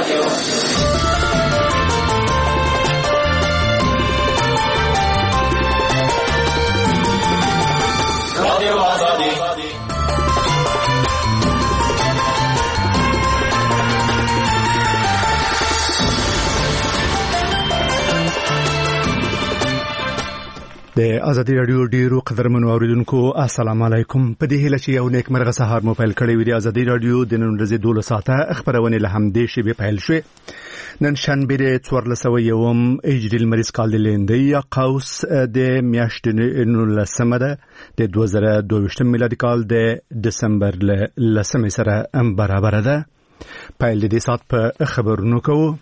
د ازادي رادیو ډیرو قدرمنو اوریدونکو السلام علیکم. په دې هیله چې یو نیک مرغه سهار مو پیل کړی وي. د ازادي رادیو د نن ورځې 12 ساعته خبرونه له همدې شی پیل شوه. نن شنبه د 1401 هجري المریض کال د لیندې قوس د میاشتې 19 ده د 2022 میلادي کال د دسمبر ل 10 سره برابر ده. پیل د دې سات په خبرونو کوو.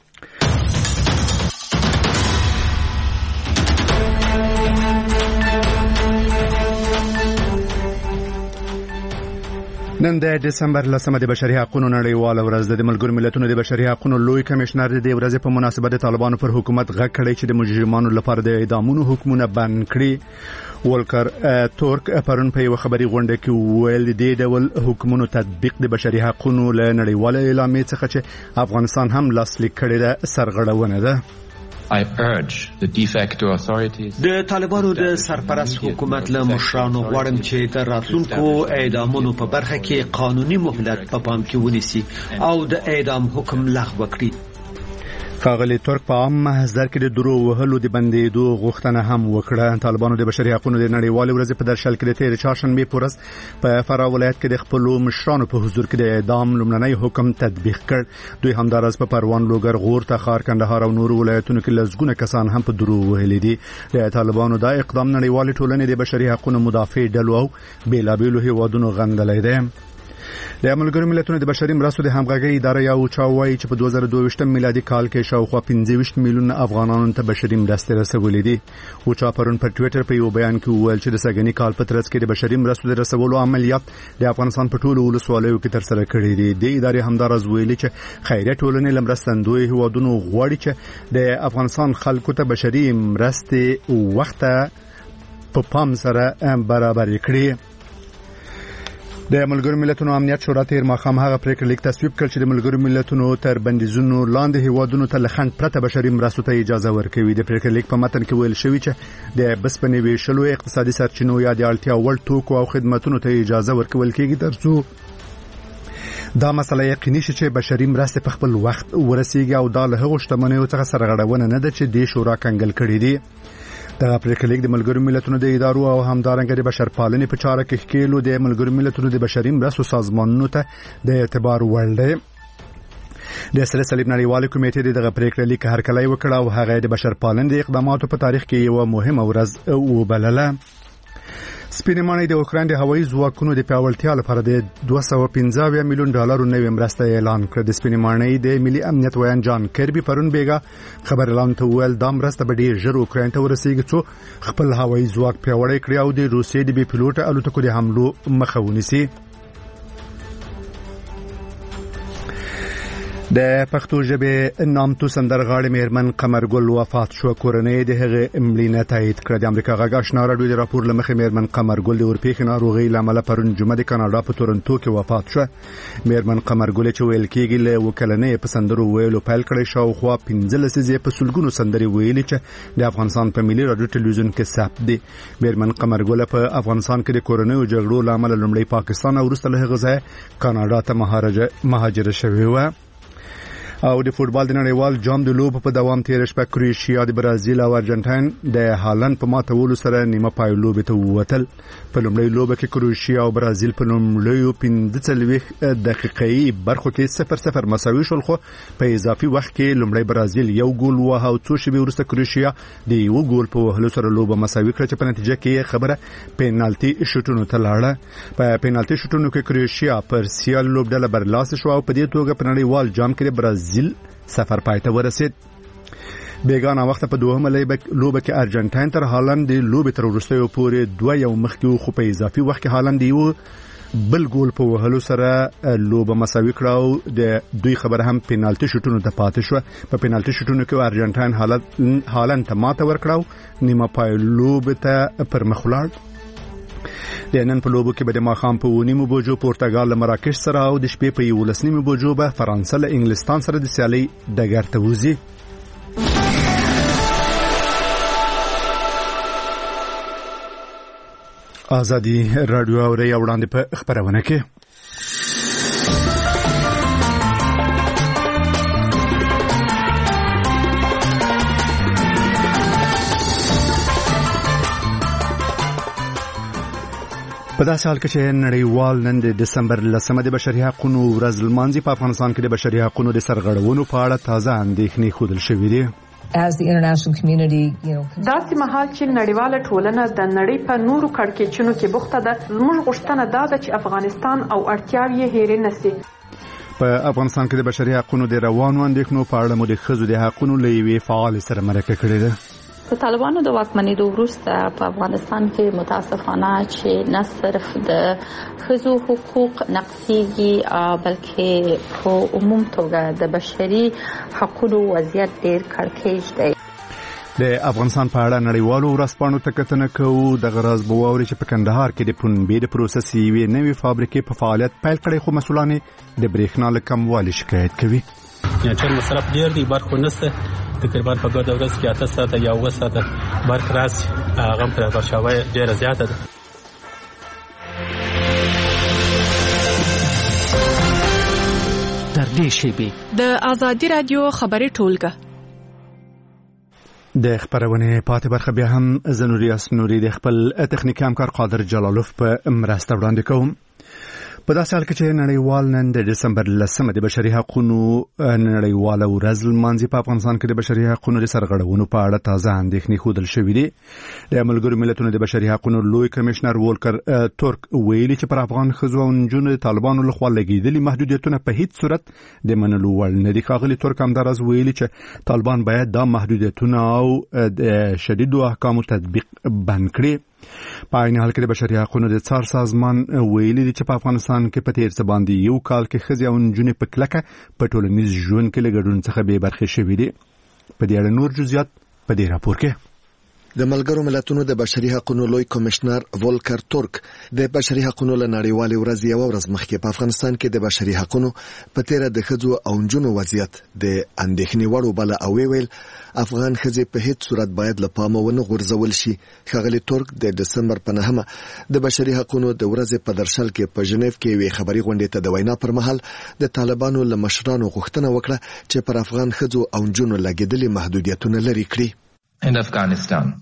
نن د دسمبر لسمه د بشري حقوقو نړیواله ورځ د ملګرو ملتونو د بشري حقوقو لوی کمشنر د ورځې په مناسبت د طالبانو پر حکومت غږ کړی چې د مجرمانو لپاره د اعدامونو حکمونه بند کړي. ولکر تورک پرون په یو خبري غونډه کې ویل د ډول حکومونو تطبیق د بشري حقوقو له نړیواله اعلامیې څخه چې افغانستان هم لاسلیک کړی ده سرغړونه ده. I urge the de facto authorities د طالبانو د سرپرست حکومت له مشرانو غواړم چې د راتلونکو اعدامونو په برخه کې قانوني مهلت په پام کې ونیسي او د اعدام حکم لغوه کړي. ښاغلي ترک په عام محضر کې د درو وهلو د بندیدو غوښتنه هم وکړه. طالبانو د بشري حقوقو د نړیوالې ورځې په درشل کې د تیر چهارشنبه په ورځ په فراه ولایت کې د خپل مشرانو په حضور کې د اعدام لومړنی حکم تطبیق کړ. دوی همدارس په پروان لوګر غور تخار کندهار او نور ولایتونو کې لږونه کسان هم په درو وهلي دي. د طالبانو دا اقدام نړیوالې ټولنې د بشري حقوقو مدافع ډلو او بیلابیلو هیوادونو غندلې ده. د ملګرو ملتونو د بشري مرستو د همغږي اداره یو چاوي چې په 2022 میلادي کال کې شاوخوا 15 میلیون افغانانو ته بشري مرستې رسولې دي. او چا پرون په ټوئیټر په یو بیان کې وویل چې د سګنی کال په ترڅ کې د بشري مرستو د رسولو عملیات د افغانستان په ټولو ولسوالیو کې تر سره کړي دي. د ادارې همدارز ویلي چې خیریه ټولنې لمرستندوی هیوادونو غواړي چې د افغانستان خلکو ته بشري مرستې وخت په پام سره برابر کړي. د ملګرو ملتونو امنیت شورا تیر ماخام هغه پریکړه لیک تصویب کړ چې د ملګرو ملتونو تر بندیزونو لاندې هیوادونو ته لخند پرته بشري مرستو ته اجازه ورکوي. د پریکړه لیک په متن کې ویل شوی چې د بسپنې ویشلو اقتصادي سرچینو یا د اړتیا وړ توکو او خدماتو ته اجازه ورکول کېږي ترڅو دا مسله یقیني شي چې بشري مرستې په خپل وخت ورسیږي او دا له هغو شتمنیو څخه سرغړونه نه ده چې د شورا کنګل کړي دي. د پریکړې لیک د ملګرو ملتونو د ادارو او همدارنګه د بشرپالنې په چاره کې ښکېلو د ملګرو ملتونو د بشري مرستو سازمانونو ته د اعتبار وړ دی. د سره صلیب نړیوال کمیټې دغه پریکړه لیک هرکلی وکړ او هغه د بشرپالنې د اقداماتو په تاریخ کې یو مهمه ورځ وبلله. سپینمانه د اوکراین د هوایي ځواکونو د پیاوړتیا لپاره د 215 میلیون ډالر نوې مرسته اعلان کړه. د سپینمانه د ملي امنیت ویان جان کربي پرون بیګه خبر اعلان ته ویل دا مرسته به ډیر ژر اوکراین ته ورسیږي چې خپل هوایي ځواک پیاوړی کړي او د روسیې د بي پيلوټ الوتکو د حملو مخه ونیسي. د پښتو ژبې نامتو سندرغاړې مېرمن قمرګل وفات شو. کورنۍ د هغې مړینه تایید کړه. د امریکا غږ آشنا راډیو د راپور له مخې مېرمن قمرګل د اورپېښې ناروغۍ له امله پرون جمعه د کاناډا په تورنټو کې وفات شوه. مېرمن قمرګل چې ویل کېږي له وکلنې په سندرو ویلو پیل کړی شاوخوا 15 لسیزې په سلګونو سندرې ویلي چې د افغانستان په ملي راډیو ټلویزیون کې ثبت دي. مېرمن قمرګل په افغانستان کې د کورنیو جګړو له امله لومړی پاکستان او وروسته له هغه ځایه کاناډا ته مهاجره شوې وه. او د فوتبال د نړیوال جام د لوب په دوام تیر شپه کروشیا د برازیل او ارجنټاین د هالند په ماتولو سره نیمه پای لوب ته ووتل. په لومړۍ لوب کې کروشیا او برازیل په لومړیو 15 دقیقې برخو کې 0-0 مساوي شول، خو په اضافي وخت کې لومړی برازیل یو ګول وهاو څو شېبې وروسته کروشیا د یو ګول په وهلو سره لوب مساوي کړه چې په نتیجه کې خبره پینالټي شوټونو ته لاړه. په پینالټي شوټونو کې کروشیا پر سیال لوب ډله برلاسه شو او په دې توګه په نړیوال جام کې برازیل سفر پای ته ورسید. بیگانه وخت په دوهمه لوبه کې ارجنټاین تر هالند د لوبې تر وروستیو پورې 2-1 مخکې، خو په اضافي وخت کې هالند یو بل ګول په وهلو سره لوبه مساوي کړه او د دوی خبره هم پینالټي شوټونو ته پاتې شو. په پینالټي شوټونو کې ارجنټاین هالند ته ماته ورکړه، نیمه پای لوبه ته پر مخ ولاړ. د نن په لوبو کې به د ماښام په 9 بجو پرتګال له مراکش سره او د شپې په 11 بجو به فرانسه له انګلستان سره د سیالي ډګر ته وځي. آزادي رادیو اوري وړاندې په خبرونه کې په داسې حال کې چې نړیوال نن د دسمبر 10 د بشري حقوقو ورځ لمانځي، په افغانستان کې د بشري حقوقو د سرغړونو په اړه تازه اندېښنې ښودل شوې دي. داسې مهال چې نړیواله ټولنه د نړۍ په نورو کړکېچونو کې بوخته ده، زموږ غوښتنه دا ده چې افغانستان او اړتیاوې یې هېرې نه شي. په افغانستان کې د بشري حقوقو د روانو اندېښنو په اړه مو د ښځو د حقوقو له یوې فعال سره مرکه کړې ده. د طالبانو د واکمنېدو وروسته په افغانستان کې متاسفانه چې نه صرف د ښځو حقوق نقضېږي بلکې په عموم توګه د بشري حقوقو وضعیت ډېر کړکېچ دی. د افغانستان په اړه نړیوالو ورځپاڼو ته کتنه کوو. د غراز بواوري چې په کندهار کې د پنبې د پروسس یوې نوې فابریکې په فعالیت پیل کړي، خو مسؤلان د برېښنا له کموالي شکایت کوي. چې مصرف ډېر دی، برخه نشته. تقریبا په ګډه ورځ کې 8 ساعته یا 9 ساعته برق راسي، هغه پر ورشاوي ډېره زیاته ده. تر دې شیبې د آزادي رادیو خبري ټولګه د خبرونه پاتې برخه بیا هم زنوریاس نوري د خپل تخنیکي همکار قادر جلالوف په مرسته وړاندې کوم. په داسې حال کې چې نړیوال نن د دسمبر 10 د بشري حقوقو نړیواله ورځ لمانځي، په افغانستان کې د بشري حقوقو د سرغړونو په اړه تازه اندېښنې ښودل شوې دي. د ملګرو ملتونو د بشري حقوقو لوی کمشنر وولکر تورک ویلي چې پر افغان ښځو او نجونو د طالبانو لخوا لګیدلي محدودیتونه په هیڅ صورت د منلو وړ نه دي. ښاغلي تورک همداراز ویلي چې طالبان باید دا محدودیتونه او د شدیدو احکامو تطبیق بند کړي. په عین حال کې د بشري حقوقو د څار سازمان ویلي دی چې په افغانستان کې په تیر څه باندې یو کال کې ښځې او نجونې په کلکه په ټولنیز ژوند کې له ګډون څخه بې برخې شوي دي. په دې اړه نور جزئیات په دې راپور کې. د ملګرو ملتونو د بشري حقوقو لوی کمشنر وولکر تورک د بشري حقوقو له نړیوالې ورځې یو ورځ مخکې په افغانستان کې د بشري حقوقو په تیر د ښځو او نجونو وضعیت د اندېښنې وړ وبله او ویل افغان ښځې په هیڅ صورت باید له پامه ونه غورځول شي. ښاغلي تورک د دسمبر په 9 د بشري حقوقو د ورځې په درشل کې په ژنیف کې وی خبري غونډې ته د وینا پر مهال د طالبانو له مشرانو غوښتنه وکړه چې پر افغان ښځو او نجونو لګیدلي محدودیتونه لرې کړي. افغانستان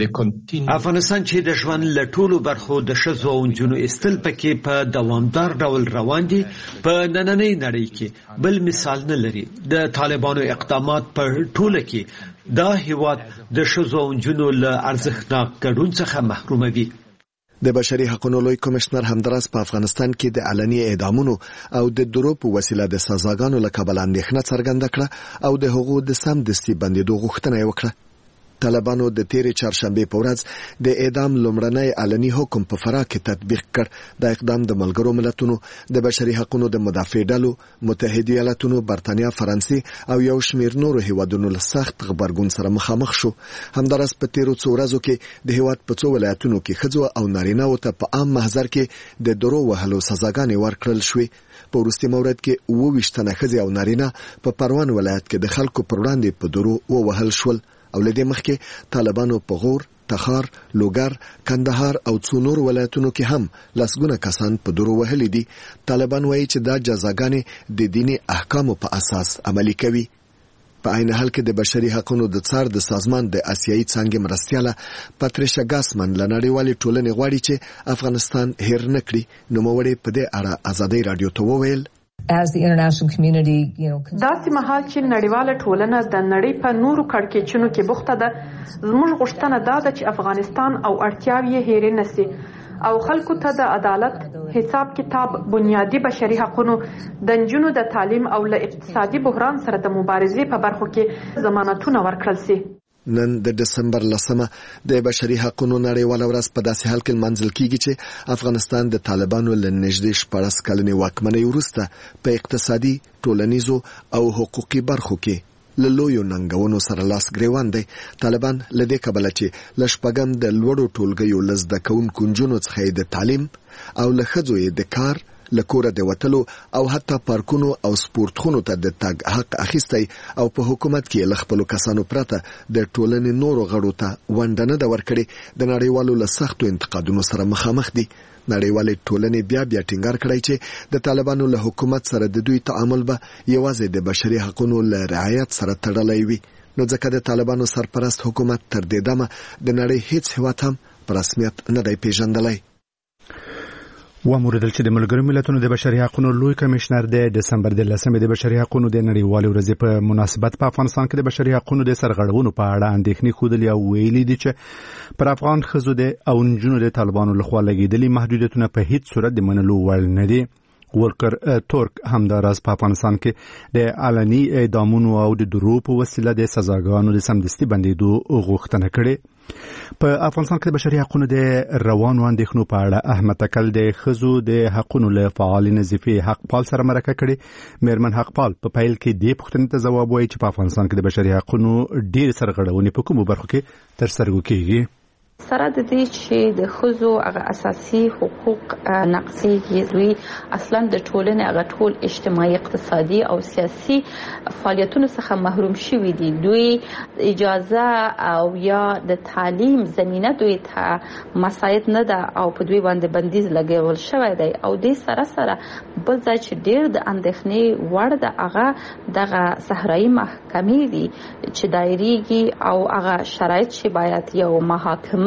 چې د ژوند له ټولو برخو د ښځو او نجونو استل پکې په دوامدار ډول روان دي، په نننۍ نړۍ کې بل مثال نه لري. د طالبانو اقدامات په ټوله کې دا هیواد د ښځو او نجونو له ارزښتناک ګډون څخه محروموي. د بشري حقوقو لوی کمشنر همداراز په افغانستان کې د علني اعدامونو او د درو په وسیله د سزاګانو له کبله اندېښنه څرګنده کړه او د حقوقو د سم دستي بندیدو غوښتنه وکړه. طالبانو د تیرې چهارشنبه په ورځ د اعدام لومړنی علني حکم په فراه کې تطبیق کړ. دا اقدام د ملګرو ملتونو د بشري حقوقو د مدافع ډلو، متحده ایالاتونو، برتانیا، فرانسې او یو شمېر نورو هیوادونو له سخت غبرګون سره مخامخ شو. همداراز په تیرو څو ورځو کې د هیواد په څو ولایتونو کې ښځو او نارینه‌و ته په عام محضر کې د درو وهلو سزاګانې ورکړل شوې. په وروستي مورد کې 22 تنه ښځې او نارینه په پروان ولایت کې د خلکو پر وړاندې په درو ووهل شول. او لدې مخکې طالبانو په غور، تخار، لوګر، کندهار او څو نور ولایتونو کې هم لسګونه کسان په درو وهلي دي. طالبان وایي چې دا جزاګانې د دیني احکامو په اساس عملي کوي. په عین حال کې د بشري حقوقو د څار د سازمان د آسیایي څانګې مرستیاله پاتریشا ګاسمن له نړیوالې ټولنې غواړي چې افغانستان هیر نه کړي. نوموړی په دې اړه آزادۍ رادیو ته وویل داسې مهال چې نړیواله ټولنه د نړۍ په نورو کړکېچونو کې بوخته ده، زموږ غوښتنه دا ده چې افغانستان او اړتیاوې یې هېرې نه شي او خلکو ته د عدالت، حساب کتاب، بنیادي بشري حقوقو، د نجونو د تعلیم او له اقتصادي بحران سره د مبارزې په برخو کې ضمانتونه ورکړل شي. نن د دسمبر 10 د بشري حقوقو نړیواله ورځ په داسې حال کې منځل کیږي چې افغانستان د طالبانو له نږدې 14 کلنې واکمنۍ وروسته په اقتصادي، ټولنیزو او حقوقي برخو کې له لویو ننګونو سره لاس ګریوان دی. طالبان له دې کبله چې لشپګم د لوړو ټولګیو لزده کوونکو نجونو څخه د تعلیم او له ښځو د کار لکوره د وتلو او حتی پارکونو او سپورتخونو ته د تګ حق اخیستی او په حکومت کې له خپلو کسانو پرته د ټولنې نورو غړو ته ونډه نه ده ورکړې د نړیوالو له سختو انتقادونو سره مخامخ دي. نړیوالې ټولنې بیا ټینګار کړی چې د طالبانو له حکومت سره د دوی تعامل به یوازې د بشري حقوقو له رعایت سره تړلی وي. نو ځکه د طالبانو سرپرست حکومت تر دې دمه د نړۍ هیڅ هیواد هم په رسمیت نه دی پیژندلی. وموردل چې د ملګرو ملتونو د بشري حقوقو لوی کمشنر د دسمبر د 10 د بشري حقوقو د نړیوالې ورځې په مناسبت په افغانستان کې د بشري حقوقو د سرغړونو په اړه اندېښنې خوده او ویلي دي چې پر افغان ښځو د او نجونو د طالبانو لخوا لګیدلي محدودیتونه په هیڅ صورت د منلو وړ نه دي. ولکر تورک همداراز په افغانستان کې د علني اعدامونو او د درو په وسیله د سزاګانو د سمدستي بندیدو غوښتنه کړې. په افغانستان کې د بشري حقوقو د روانو اندېښنو په اړه احمد تکل د ښځو د حقوقو له فعال نظیفي حقپال سره مرکه کړې. میرمن حقپال په پیل کې د پوښتنې ته ځواب وایي چې په افغانستان کې د بشري حقوقو ډېر سرغړونې په کومو برخو کې ترسره کیږي. سره د دې چې د ښځو هغه اساسي حقوق نقضیږي، دوی اصلا د ټولنې هغه ټول اجتماعي اقتصادي او سیاسي فعالیتونو څخه محروم شوي دي. دوی اجازه او یا د تعلیم زمینه دوی ته مساعد نه ده او په دوی باندې بندیز لګول شوی دی. او د سره بل ځای چې ډېر د اندېښنې وړ ده هغه دغه صحرایي محکمې دي چې دایریږي او هغه شرایط چې باید یو محاکمه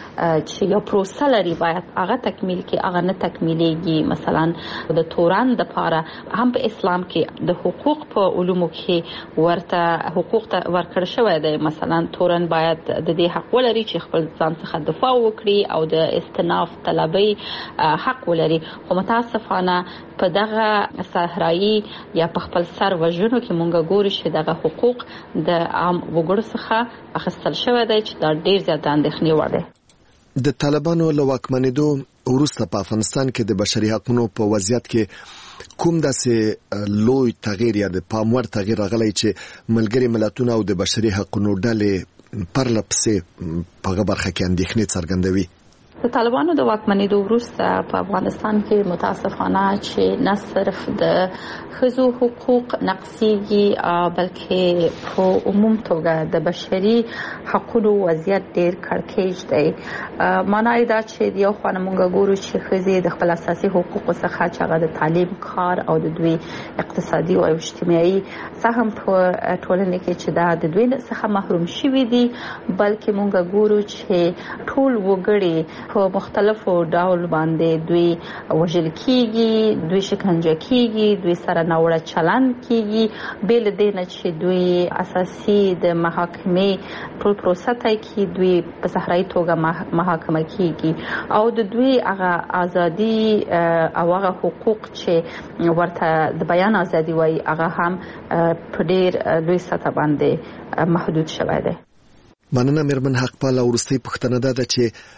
چې یو پروسه لري باید هغه تکمیل کې هغه نه تکمیلېږي. مثلا د تورن د لپاره هم په اسلام کې د حقوق په علومو کې ورته حقوق ته ورکړل شوی دی. مثلا تورن باید د دې حق ولري چې خپل ځان څخه دفاع وکړي او د استئناف طلبي حق ولري. خو متاسفانه په دغه صحرایي یا په خپل سر وژنو کې مونږ ګورو چې دغه حقوق د عام وګړو څخه اخیستل شوی دی چې دا ډېر زیات اندېښنې وړ دی. د طالبانو له واکمنېدو وروسته په افغانستان کې د بشري حقوقو په وضعیت کې کوم داسې لوی تغییر یا د پام وړ تغییر راغلی چې ملګري ملتونه او د بشري حقوقو ډلې پرله پسې په هغه برخه کې اندېښنې څرګندوي؟ د طالبانو د واکمنېدو وروسته په افغانستان کې متاسفانه چې نه صرف د ښځو حقوق نقضیږي بلکې په عموم توګه د بشري حقوقو وضعیت ډېر کړکېچ دی. معنی دا چې یو خوا موږ ګورو چې ښځې د خپل اساسي حقوقو څخه چې هغه د تعلیم، کار او د دوی اقتصادي او اجتماعي سهم په ټولنه کې چې دا د دوی څخه محروم شوي دي، بلکې موږ ګورو چې ټول وګړي په مختلفو ډول باندې دوی وژل کیږي، دوی شکنجه کیږي، دوی سره ناوړه چلند کیږي. بل دې نه چې دوی اساسي د محاکمې ټول پروسه ته کې دوی په صحرایي توګه محاکمه کیږي او د دوی هغه ازادي او هغه حقوق چې ورته د بیان ازادي وایي هغه هم په ډېر لوی سطح باندې محدود شوی دی. مننه میرمن حقپال. ورستۍ پوښتنه ده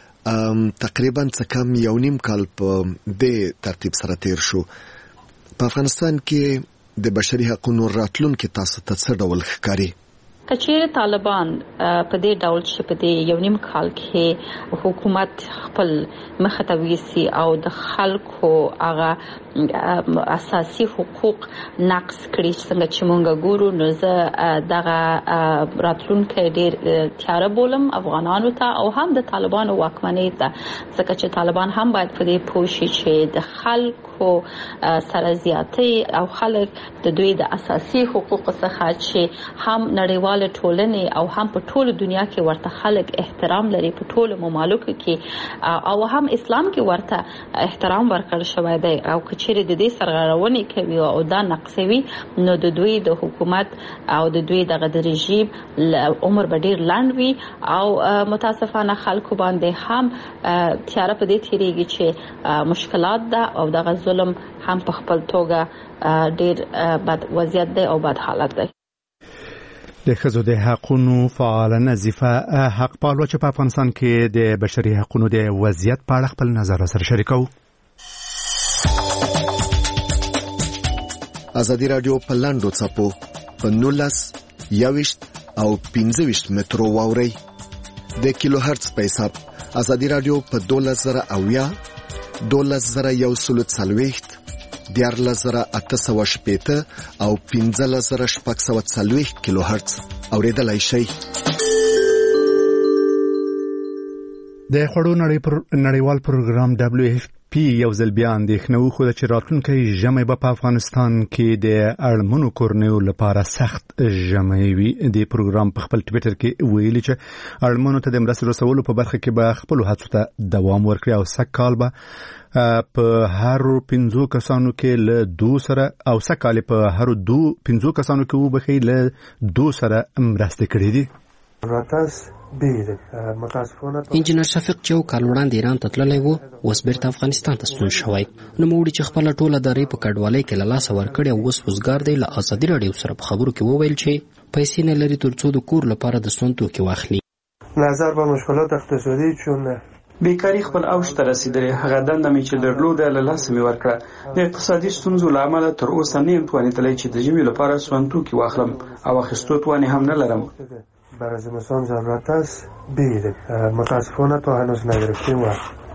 چې تقریبا څه کم 1.5 کال په دې ترتیب سره تیر شو. په افغانستان کې د بشري حقوقو راتلونکي تاسو ته څه ډول ښکاري؟ کچېر طالبان په دې ډول چې په دې 1.5 کال کې حکومت خپل مخه ته ویسي او د خلکو هغه اساسي حقوق نقض کړي څنګه چې مونږ ګورو، نو زه دغه راتلونکي ډېر تیاره بولم افغانانو ته او هم د طالبانو واکمنۍ ته، ځکه چې طالبان هم باید په دې پوه شي چې د خلکو سره زیاتۍ او خلک د دوی د اساسي حقوقو څخه چې هم نړیوال ټولنې او هم په ټولو دنیا کې ورته خلک احترام لري، په ټولو ممالکو کې او هم اسلام کې ورته احترام ورکړل شوی دی. او کچېرې د دې سرغړونې کوي او دا نقصوي، نو د دوی د حکومت او د دوی دغه د رژیم عمر به ډېر لنډ وي او متاسفانه خلکو باندې هم تیاره په دې تیریږي چې مشکلات ده او دغه ظلم هم په خپل توګه ډېر بد وضعیت دی او بد حالت دی. د ښځو د حقوقو فعال نظیفه حقپال چې په افغانستان کې د بشري حقوقو د وضعیت په اړه خپل نظر سره شریکو. ازادي رادیو په لاندو څپو په 19 21 او 15 مترو واوري. د کیلو هرتز په حساب ازادي رادیو په 12000 12140 14880 او 15640 کیلو هرتز اوریدلای شئ. د خوړو نړیوال پروګرام WFP یو ځل بیا اندېښنه وښوده چې راتلونکی ژمی به په افغانستان کې د اړمنو کورنیو لپاره سخت ژمی وي. د پروګرام په خپل ټویټر کې ویلي چې اړمنو ته د مرستې رسولو په برخه کې به خپل هڅو ته دوام ورکړي او سږکال به په هر 5 کسانو کې له 2 سره او سږکال په هر 5 کسانو کې وبخي له 2 سره مرسته کړې دي. انجینر شفیق چې کال وړاندې ایران ته تللی و اوس بیرته افغانستان ته ستون شوی. نو موړي چې خپل ټوله داري په کډوالۍ کې له لاسه ورکړي او اوس وزګار دی. له ازادي رادیو سره په خبرو کې وویل چې پیسې نه لري ترڅو د کور لپاره د سون توکي واخلي. نظر به مشکلات اقتصادی چون بیکاری خپل اوج ته رسیدلې. هغه دنده مې چې درلوده له لاسه مې ورکړه. د اقتصادي ستونزو له امله تر اوسه نه یم توانېدلی چې د ژمي لپاره سون توکي واخلم او اخیستو توان هم نه لرم. برای زمستان ضرورت است بگیریم. متاسفانه تا هنوز نگرفتیم و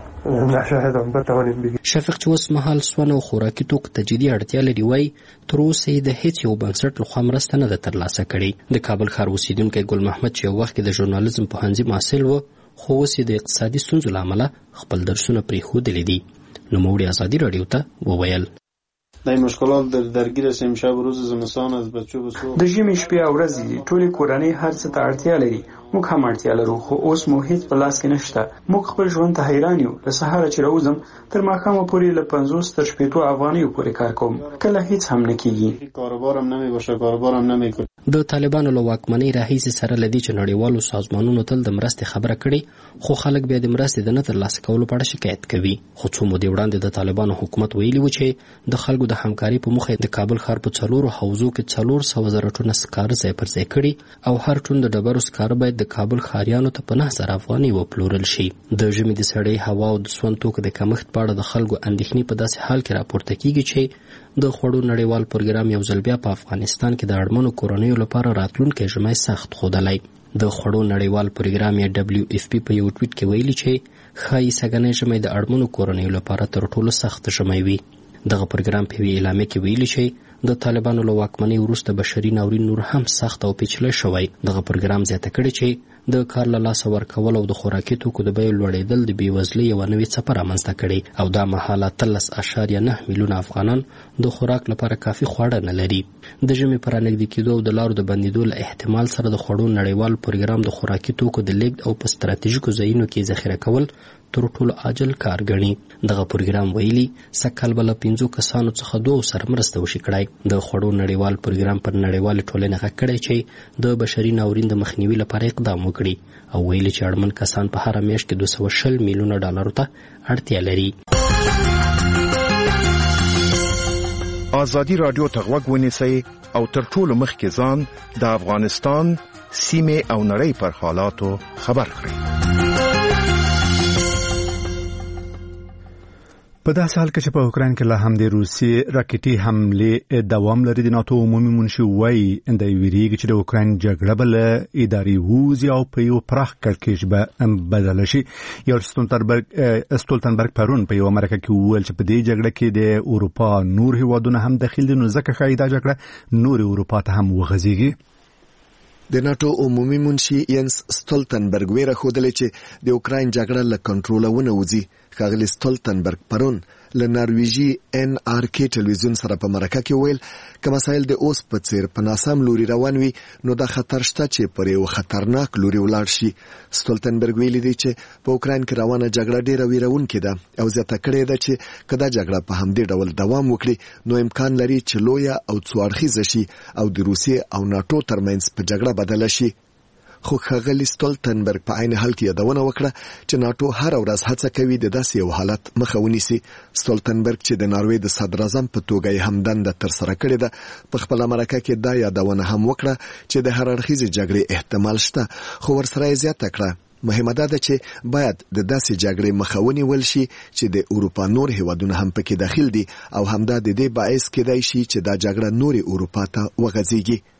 نشاهدم بتوانیم بگیریم. شفیق چې اوس مهال سون او خوراکي توکو ته جدي اړتیا لري وای تر اوسه د هیڅ یو بنسټ لخوا مرسته نه ده ترلاسه کړې. د کابل ښار اوسیدونکی ګل محمد چې یو وخت د ژورنالیزم پوهنځي محصل و خو اوس د اقتصادي ستونزو له امله خپل درسونه پرېښودلي دي. نو موړي ازادي رادیو ته وویل دای مشکلات درگیر هستیم. شب و روز زمستان از بچو به سوق د ژمي شپې او ورځې ټولې کورنۍ هر څه ته اړتیا لري. موږ هم اړتیا لرو خو اوس مو هیڅ په لاس کې نشته. موږ خپل ژوند ته حیران یو. له سهاره چې راوځم تر ماښامه پورې له 50 تر 60 افغانیو پورې کار کوم. کله هیڅ هم نه کیږي. کاروبارم نمیباشه کاروبارم نمیکنه. د طالبانو له واکمنۍ راهیسې سره لدی چې نړیوالو سازمانونو تل د مرستې خبره کړي خو خلک بیا د مرستې د نه ترلاسه کولو په اړه شکایت کوي. خو څو مودې وړاندې د طالبانو حکومت ویلي و چې د خلکو د همکاري په موخه د کابل ښار په 4 حوزو کې 400,000 ټنه سکاره ځای پر ځای کړي او هر ټن د ډبرو سکاره باید د کابل ښاریانو ته په 9,000 افغانۍ وپلورل شي. د ژمي د سړې هوا او د سون توکو د کمښت په اړه د خلکو اندېښنې په داسې حال کې راپورته کیږي چې د خوړو نړیوال پروګرام یو ځل بیا په افغانستان کې د اړمنو کورنیو لپاره راتلونکی ژمی سخت ښودلی. د خوړو نړیوال پروګرام یا WFP په یو ټویټ کې ویلي چې ښایي سږنی ژمی د اړمنو کورنیو لپاره تر ټولو سخت ژمی وي. دغه پروګرام په یوې اعلامیه کې ویلي چې د طالبانو له واکمنۍ وروسته بشري ناورین نور هم سخت او پیچلی شوی. دغه پروګرام زیاته کړې چې د کار له لاسه ورکول او د خوراکي توکو د بیو لوړېدل د بېوزلۍ یوه نوې څپه رامنځته کړې او دا مهاله 13.9 میلیونه افغانان د خوراک لپاره کافي خواړه نه لري. د ژمي په رانږدې کېدو او د لارو د بندېدو له احتمال سره د خوړو نړیوال پروګرام د خوراکي توکو د لیږد او په ستراتیژیکو ځایونو کې ذخیره کول تر ټولو عاجل کار ګڼي. دغه پروګرام ویلي سږکال به له 5 کسانو څخه 2 سره مرسته وشي کړای. د خوړو نړیوال پروګرام پر نړیوالې ټولنې غږ کړی چې د بشري ناورین د مخنیوي لپاره اقدام وکړي او ویلي چې اړمن کسان په هره میاشت کې 220 میلیونه ډالرو ته اړتیا لري. ازادي رادیو ته غوږ ونیسئ او تر ټولو مخکې ځان د افغانستان سیمې او نړۍ پر حالاتو خبر کړئ. په داسې حال کې چې په اوکراین کې له همدې روسیې راکټي حملې دوام لري د ناتو عمومي منشي وایي د ویریږي چې د اوکراین جګړه به له اداري ووځي او په یو پراخ کړکېچ به بدله شي. یو ستولتنبرګ پرون په یو مرکه کې وویل چې په دې جګړه کې د اروپا نور هیوادونه هم داخل دي نو ځکه ښایي دا جګړه نور اروپا ته هم وغځېږي. د ناتو عمومي منشي ینس ستولتنبرګ ویره ښودلې چې د اوکراین جګړه له کنټروله ونه وځي. ښاغلي ستولتنبرګ پرون له نارویجي NRK ټلویزیون سره په مرکه کې ویل که مسایل د اوس په څیر په ناسم لوري روان وي نو دا خطر شته چې پر یو خطرناک لوري ولاړ شي. ستولتنبرګ ویلي دی چې په اوکراین کې روانه جګړه ډیره ویرونکې ده او زیاته کړې ده چې که دا جګړه په همدې ډول دوام وکړي نو امکان لري چې لویه او څو اړخیزه شي او د روسیې او ناتو ترمنځ په جګړه بدله شي. خو ښاغلي ستولتنبرګ په عین حال کې یادونه وکړه چې ناتو هر ورځ هڅه کوي د داسې یو حالت مخه ونیسي. ستولتنبرګ چې د ناروې د صدر اعظم په توګه یې هم دنده ترسره کړې ده په خپله مرکه کې دا یادونه هم وکړه چې د هر اړخیزې جګړې احتمال شته خو ورسره یې زیاته کړه مهمه ده چې باید د داسې جګړې مخه ونیول شي چې د اروپا نور هیوادونه هم پکې داخل دي او همدا د دې باعث کېدای شي چې دا جګړه نورې اروپا ته وغځېږي.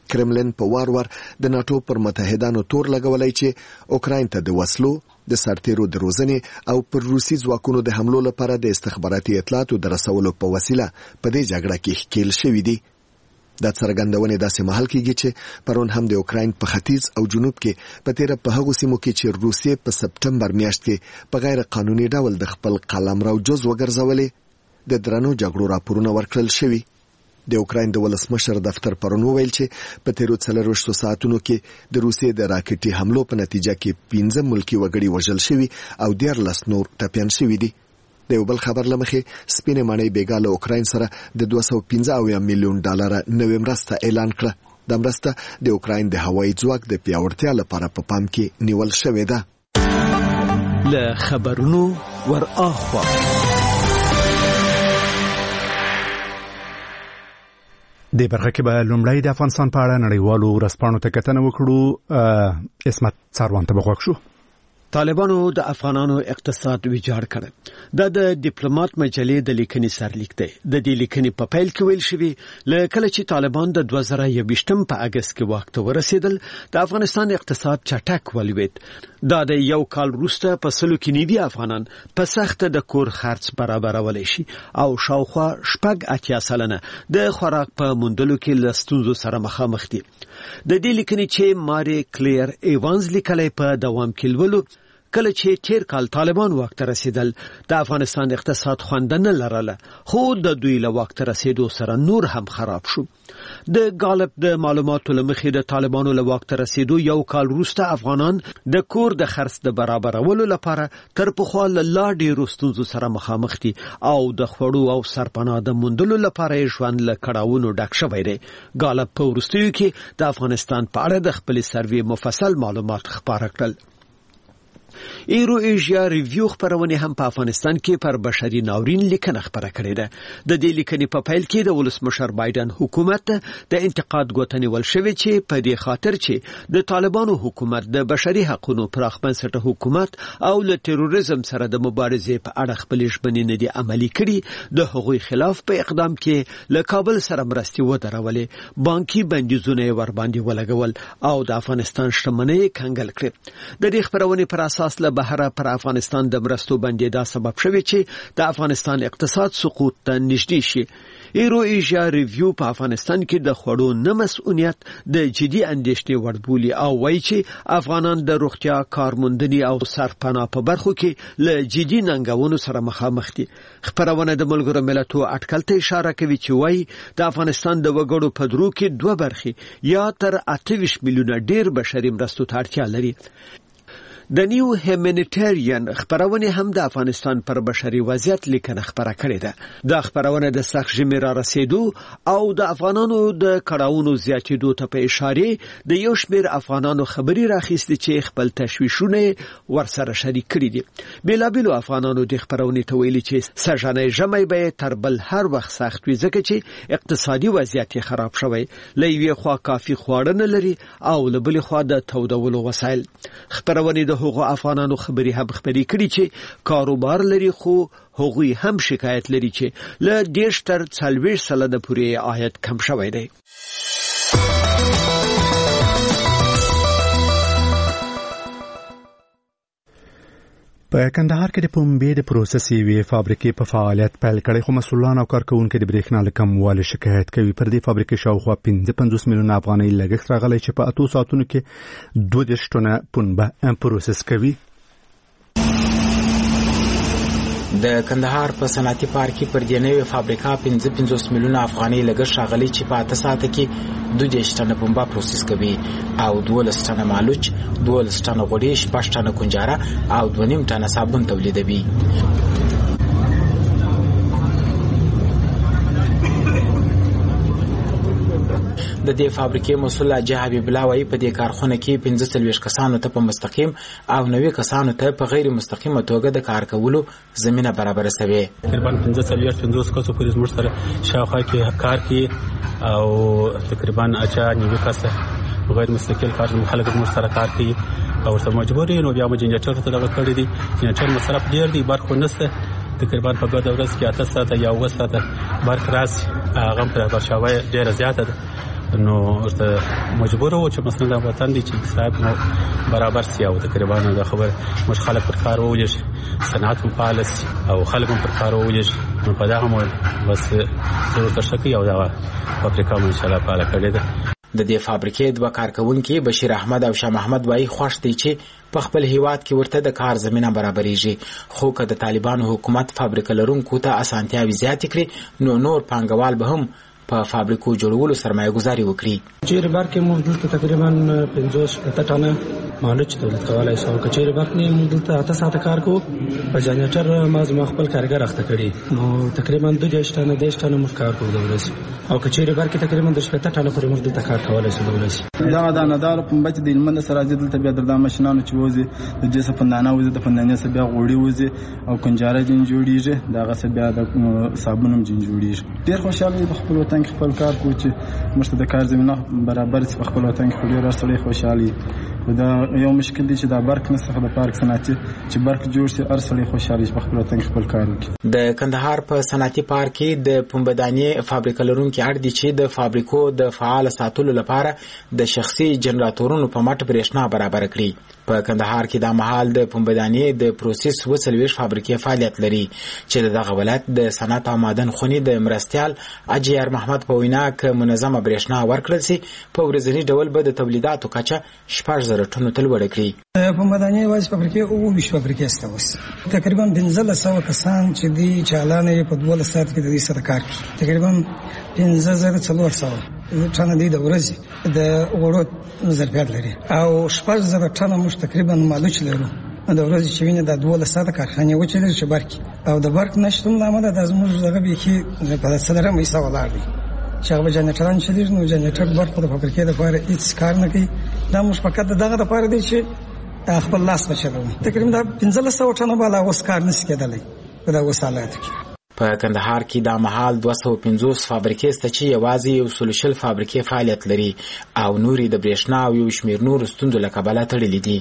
کرملین په وار وار د ناتو پر متحدانو تور لګولای چې اوکراین ته د وسلو د سرتیرو د روزنې او پر روسي ځواکونو د حملو لپاره د استخباراتي اطلاعاتو د رسولو په وسیله په دې جګړه کې ښکیل شوي دي. دا څرګندونې داسې مهال کېږي چې پرون هم د اوکراین په ختیځ او جنوب کې په تیره په هغو سیمو کې چې روسیې په سپټمبر میاشت کې په غیر قانوني ډول د خپل قلمرو جز وګرځولې د درنو جګړو راپورونه ورکړل شوي. د اوکراین د ولسمشر دفتر پرون وویل چې په تیرو 24 ساعتونو کې د روسیې د راکټي حملو په نتیجه کې 15 ملکی وګړي وژل شوي او 14 نور ټپیان شوي دي. د یو بل خبر لمخې سپینې ماڼۍ بیګا له اوکراین سره د 215 میلیون ډالر نوې مرسته اعلان کړه. د مرسته د اوکراین د هوایي ځواک د پیاوړتیا لپاره په پام کې نیول شوې ده. له خبرونو ور اخوا د برخه کې به لومړی د افغانستان په اړه نړیوالو ورځپاڼو ته کتنه وکړو. اسمت څاروان ته بغوښ شو. طالبانو د افغانانو اقتصاد ویجاړ کړ. دا د ډیپلوماټ مجلې د لیکنې سرلیک دی. د دې لیکنې په پیل کې ویل شوی لکه چې طالبان د 2021 په اگست کې واک ته ورسېدل د افغانستان اقتصاد چټک ولوید. دا د یو کال وروسته په سلو کې نیوي افغانان په سخت د کور خرڅ برابرولای شي او شاوخوا 80 سلنه د خوراک په موندلو کې لستونزو سره مخامخ دي. د دې لیکنې چې ماري کلیر ایوانز لیکلې په دوام کې ولولو کله چې تیر کال طالبان واک ته رسیدل د افغانستان اقتصاد خوندنه لرله خو د دوی له واک ته رسیدو سره نور هم خراب شو. د غالب د معلوماتو لمخې د طالبانو له واک ته رسیدو یو کال وروسته افغانان د کور د خرڅ د برابرولو لپاره تر پخوا لا ډېرو ستونزو سره مخامخ دي او د خوړو او سرپناه د موندلو لپاره ژوند له کړاوونو ډک شوی دی. غالب په وروستیو کې د افغانستان په اړه د خپل سروې مفصل معلومات خپاره کړل. ایرو ایشیا ریویو خبرونه هم په افغانستان کې پر بشري ناورین لیکنه خبره کړې ده. د دې لیکنې په پیل کې د ولسمشر بایدن حکومت د انتقاد غوښتنې ول شوې چې په دې خاطر چې د طالبانو حکومت د بشري حقوقو پراخ بنسټه حکومت او له تروریزم سره د مبارزې په اړه خپل ژمنې نه دي عملي کړي. د هغوی خلاف په اقدام کې له کابل سره مرستې ودرولې، بانکي بندیزونه ور باندې ولګول او د افغانستان شتمنۍ کنګل کړې. د دې خبرونه پر اساس له بهره پر افغانستان د مرستو بندیدا سبب شوی چې د افغانستان اقتصاد سقوط ته نږدې شي. ایرو ایشیا ریویو په افغانستان کې د خوړو نه مسؤلیت د جدي اندېښنې وړ بولي او وایي چې افغانان د روغتیا، کارموندنې او سرپناه په برخو کې له جدي ننګونو سره مخامخ دي. خبرونه د ملګرو ملتونو اټکل ته اشاره کوي چې وایي د افغانستان د وګړو په درو کې 2 برخې یا تر 28 میلیونه ډېر بشري مرستو ته اړتیا لري. د نیو هیومانیټریان خبرونه هم د افغانستان پر بشري وضعیت لیکنه خبره کړې ده. د خبرونه د سخت ژمي را رسیدو او د افغانانو د کړهونو زیاتېدو ته په اشاره د یو شمېر افغانانو خبري راخیستي چې خپل تشویشونه ورسره شریک کړي دي. بیلابیلو افغانانو د خبرونه ته ویلي چې سږنی ژمی به تر بل هر وخت سخت وي ځکه چې اقتصادي وضعیت خراب شوی، له یوې خوا کافي خواړه نه لري او له بلې خوا د تودولو وسایل. خبرونه هغه افغانانو خبري هم خبري کړي چې کاروبار لري خو هغوی هم شکایت لري چې له 10 تر 40 سلنه پورې عاید کم شوی دی. په کندهار کې د پنبې د پروسسي فابریکې په فعالیت پیل کړي خو مسؤلان او کارکونکو د برېښنا له کموالي شکایت کوي. پر دې فابریکې شاوخوا 55 میلیونه افغانۍ لګښت راغلی چې په 8 ساعتونو کې 2 ټنه پنبه پروسس کوي. د کندهار په صنعتي پارک کې پر دې نوې فابریکه 55 میلیونه افغانۍ لګښت راغلی چې په 8 ساعته کې 2 ټنه پنبه پروسس کوي او 12 ټنه مالوچ، 12 ټنه غوړي، 6 ټنه کنجاره او 2.5 ټنه صابون تولیدوي. د دې فابریکې مسؤل حاجی حبیب الله وايي په دې کارخونه کې 45 کسانو ته په مستقیم او 90 کسانو ته په غیر مستقیمه توګه د کار کولو زمينه برابر شوه. تقریبا 45 کسو پولیس موږ سره شاوخوا کې کار کوي او تقریبا 90 کسه غیر مستقل کار خلک موږ سره کار کوي او سم مجبورې نو بیا موږ جنریټر ته دغه کړی دي. جنریټر مصرف ډیر دی، برخه نشته. تقریبا په ګډه ورځ کې 8 ساعته یا 9 ساعته برق راځي، هغه پر ورشاوه ډیره زیاته ده. نو ورته مجبور وو چې مثلا د وطن دي چې اقتصاد مو برابر سي او تقریبا د خبر مش خلک پر کار ووجش صنعت مپالس او خلک پر کار ووجش نو په دغه مو بس ضرورت شکی او دا فابریکه مو ان شاء الله پاله کړی ده. د دې فابریکې دوه کارکونکي بشیر احمد او شاه محمد وایي خوښ دي چې په خپل هیواد کې ورته د کار زمينه برابرېږي، خو که د طالبانو حکومت فابریکه لرونکو ته اسانتیاوي زیاتې کړي نو نور پانګوال به هم په فابریکو جوړولو سرمایه گذاري وکړي. چیرې برکې موږ دلته تقریبا 50 ټنه مالوچ تولید کولای شو. کچېرې برکې موږ دلته 8 ساعته کار کوو. په جنریټر ما خپل کارګر اخته کړي نو تقریبا 2 ټنه 10 ټنه موږ کار کوو د ورځې، او کچېرې برکې تقریبا 10 ټنه پورې موږ دلته کار کولای شو د ورځې. دا دانهدار په بچ د علمند سره دلته بیا د ماشينانو چې وځي د جسه پندانه وځي د پندانه سره بیا غوړي وځي او کنجاره جن جوړیږي، داغه سره بیا د صابونم جن جوړیږي. ډیر خوشاله په خپل وطن کې خپل کار کوي چې مشته د کار زمينه برابر چې په خپل وطن کې ډیر سړي خوشالي. دا یو مشکل دی چې دا برق نه څخه د پارک صنعتي چې برق جوړ شي ارسلې خوشالي په خپل وطن کې خپل کار وکړي. د کندهار په صنعتي پارک کې د پنبهدانې فابریکه لرونکي اړ دي چې د فابریکو د فعال ساتلو لپاره د شخصي جنراتورونو په مټ برېښنا برابر کړي. په کندهار کې د مهال د پنبهدانې د پروسس وسلويش فابریکې فعالیت لري چې دغه ولایت د صنعت او معدن خونی د مرستيال اجیر محمد په وینا ک منظمه برېښنا ورکړل سي په ورځنی ډول به د تولیداتو کچه 14,000 ټنو تل وړ کړي. پنبهدانې واز فابریکې او ویش فابریکې استوس تقریبا 1500 کسان چې دی چالانه په 12 ساعت کې د دې سره کار کوي. تقریبا 15,400 ټنه دی د ورځې د وړو ظرفیت لري او 14,000 ټنه مش تقریبا مالوچ لرو د ورځې چې ویني د 12 ساعت کارخانه و چې برق او د برق نشټون لامل د زموږ دغه به کې په صدره مې سوا ولاړ دي چې هغه جنریټران چې دي نو جنریټر برق په فابریکې د لپاره هیڅ کار نه کوي. دا مش فقط دغه لپاره دی چې خپل لاس بچلو. تقریبا 1500 ټنه بالا اوس کار نشي کېدلی په دا وسالات کې. په کندهار کې د مهال 250 فابریکې ست چې یوازې یو سلوشل فابریکې فعالیت لري او نوري د برېښنا او یو شمیر نور ستوندو له کبله تړلې دي.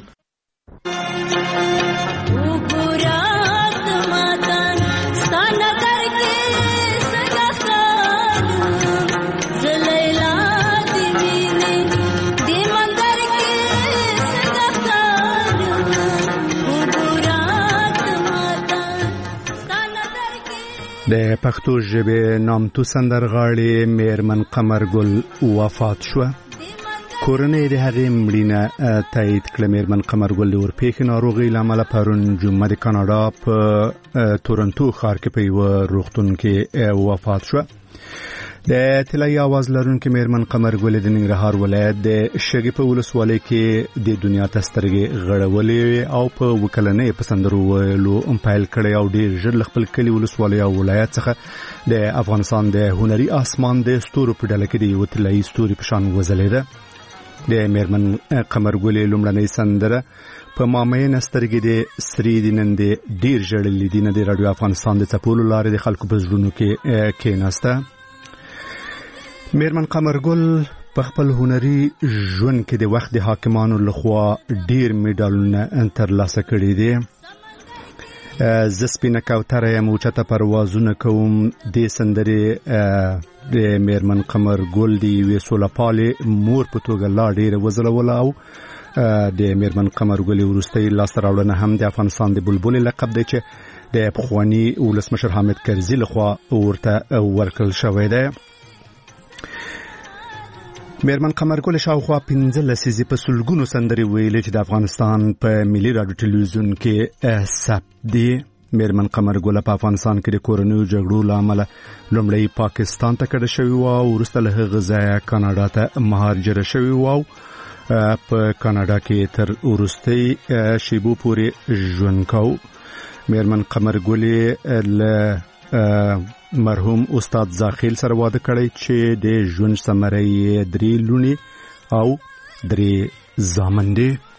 د پښتو ژبې نامتو سندرغاړي میرمن قمرګل وفات شو. کورنۍ د هغې مړینه تایید کړه. میرمن قمرګل د ورپېښې ناروغۍ له امله پرون جمعه د کاناډا په تورنټو ښار کې په یوه روغتون کې وفات شوه. د طلایي اواز لرونکي میرمن قمرګل د ننګرهار ولایت د شګې په ولسوالۍ کې د دنیا ته سترګې غړولې او په وکلنۍ په سندرو ویلو پیل کړی او ډېر ژر له خپل کلي ولسوالۍ او ولایت څخه د افغانستان د هنري اسمان د ستورو په ډله کې د یوه طلایي ستوري په شان وځلېده. د میرمن قمرګل لومړنۍ سندره په مامین سترګې د سری د نن د ډېر ژړلې دي. د رادیو افغانستان د څپولو لارې د خلکو په زړونو کې کېناسته. میرمن قمرګل په خپل هنري ژوند کې د وخت د حاکمانو لخوا ډیر میډالونه ترلاسه کړي دي. زه سپینه کوتره یم اوچته پروازونه کوم د سندرې د میرمن قمرګل د یوې سولهپالې مور په توګه لا ډیره وځلوله او د میرمن قمرګل وروستۍ لاسته راوړنه هم د افغانستان د بلبل لقب دی چې د پخواني ولسمشر حامد کرزي لخوا ورته ورکړل شوی دی. میرمن قمرګل شاوخوا 15 لسیزې په سلګونو سندرې ویلې چې د افغانستان په ملي رادیو ټلویزیون کې ثبت دي. میرمن قمرګل په افغانستان کې د کورنیو جګړو له امله لومړی پاکستان ته کډه شوې وه او وروسته له هغه ځایه کاناډا ته مهاجره شوې وه او په کاناډا کې تر وروستۍ شیبو پورې ژوند کوو. میرمن قمرګل له مرحوم استاد زاخیل سره واده کړی چې د ژوند ثمره یې 3 لوڼې او 3 زامن دي.